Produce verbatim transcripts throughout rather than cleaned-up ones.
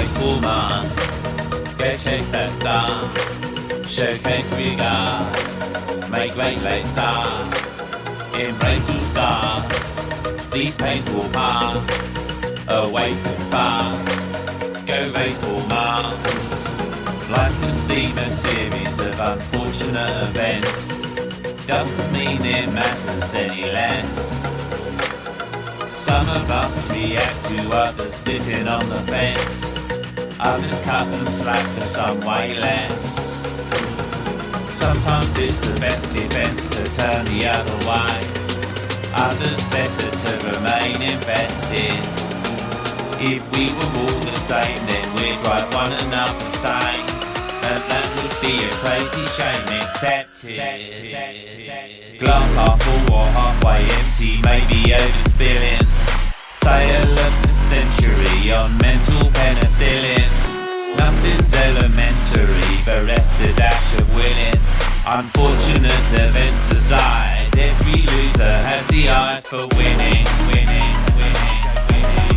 graceful mast. Go chase that star, showcase regard, make great late star. Embrace all scars, these pains will pass. Awaken fast, go race all Mars. Life can seem a series of unfortunate events. Doesn't mean it matters any less. Some of us react to others sitting on the fence. Others cut and slack for some way less. Sometimes it's the best defense to turn the other way. Others better to remain invested. If we were all the same, then we'd drive one another sane. And that would be a crazy shame, accept it. Glass half full or halfway empty, maybe overspilling. Sale of the century on mental penicillin. Nothing's elementary, bereft a dash of willing. Unfortunate events aside, every loser has the eyes for winning, winning, winning, winning.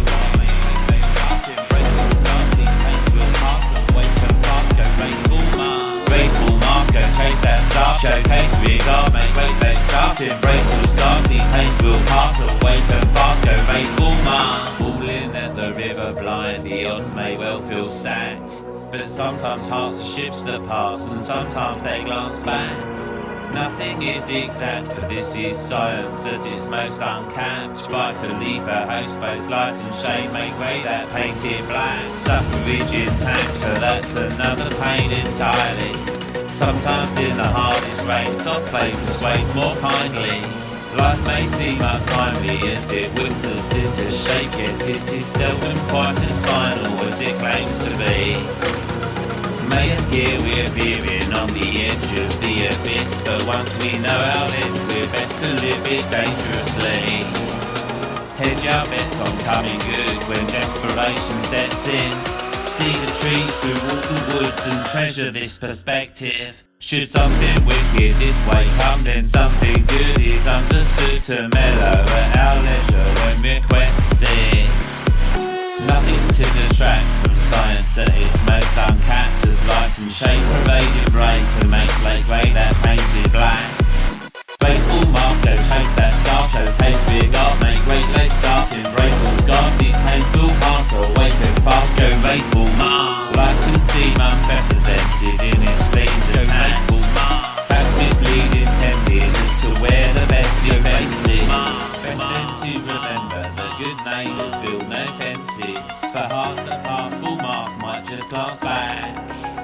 Embrace stars, these pains will pass. Awaken fast, go grateful Mars. Grateful Mars, go chase that star. Showcase regard, make great late start. Embrace all scars, these pains will pass. Awaken fast, go grateful Mars. Falling at the river blind, the odds may well feel stacked. But sometimes hearts are ships that pass, and sometimes they glance back. Nothing is exact, for this is science at its most uncapped. Fight to leave a host, both light and shade, make way that painted black. Suffrage intact, for that's another pain entirely. Sometimes in the hardest rain, soft play persuades more kindly. Life may seem untimely as it whips us into shape, yet it is seldom quite as final as it claims to be. May appear we're veering on the edge of the abyss, but once we know our end, we're best to live it dangerously. Hedge our bets on coming good when desperation sets in. See the trees through all the woods and treasure this perspective. Should something wicked this way come, then something good is understood to mellow at our leisure when requested. Nothing to detract from science at its most uncapped, as light and shape pervaded brain to make slate grey that painted black. Grateful Mars, go chase that star, showcase regard, make great late start, embrace all scars, these pains will pass, awaken fast, go raceful Mars. Light can seem unprecedented in its themed attack. Fact mislead intended as to where the best defense is. Best then to remember that good neighbours build no fences. For hearts that pass, full Mars might just last back.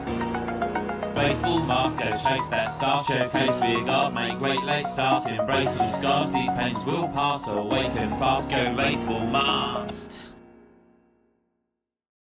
Faithful Mars, go chase that star, showcase regard, make great late start, embrace all scars, these pains will pass, awaken fast, go raceful Mars.